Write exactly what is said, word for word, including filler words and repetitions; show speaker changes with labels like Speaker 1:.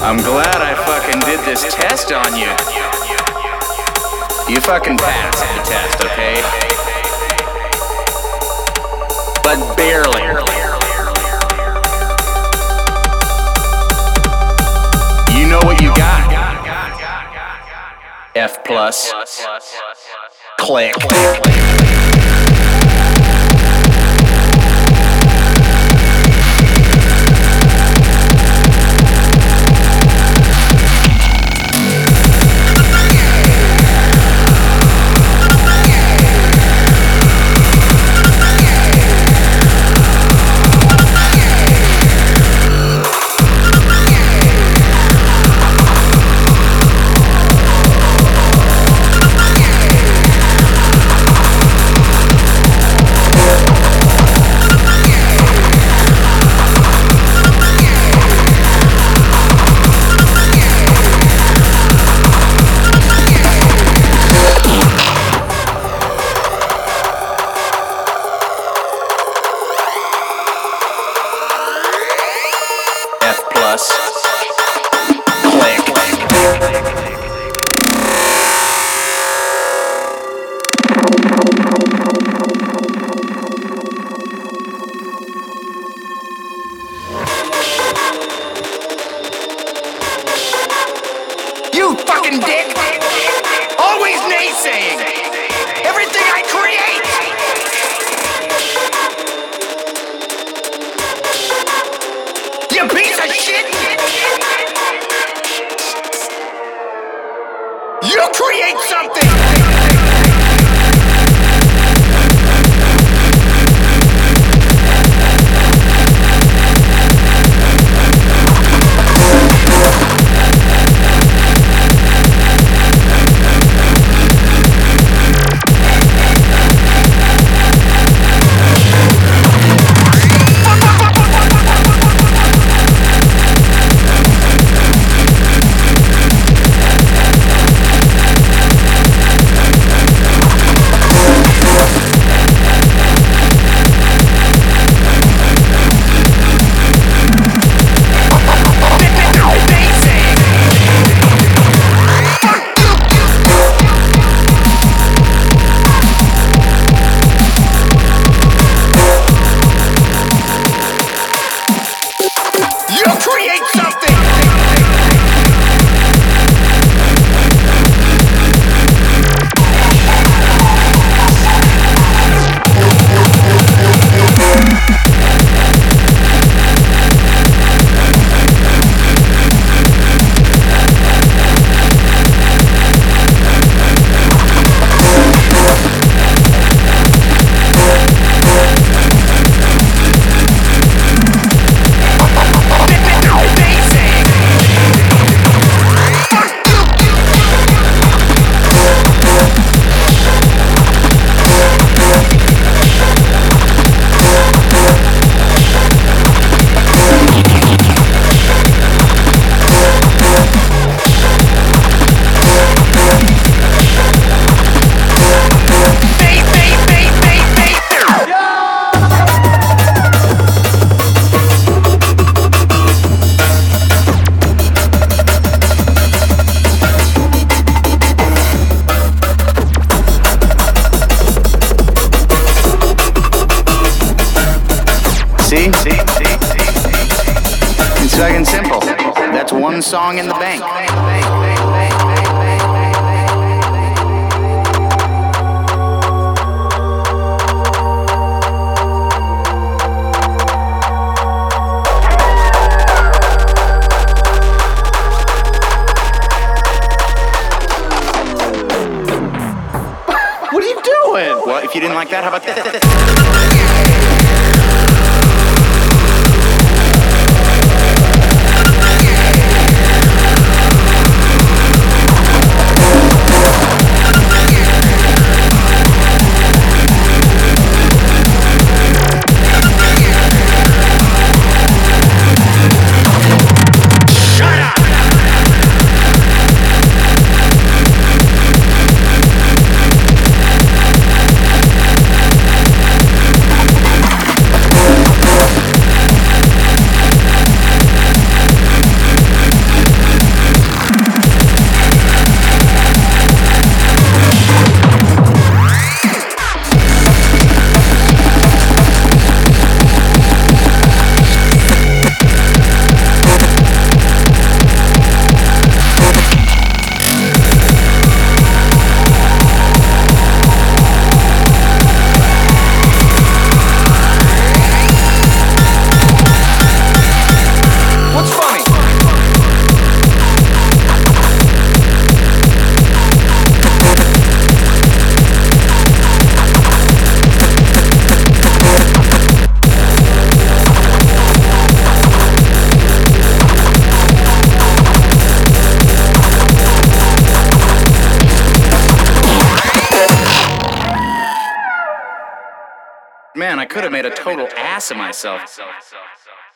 Speaker 1: I'm glad I fucking did this test on you. You fucking passed the test, okay? But barely. You know what you got? F plus. Click.
Speaker 2: You fucking dick! Always naysaying! Everything I create! You piece of shit! You create something!
Speaker 1: See? See? See? It's fucking simple. That's one song in the bank.
Speaker 2: What are you doing?
Speaker 1: Well, if you didn't like that, how about this? Man, I could have made a total ass of myself.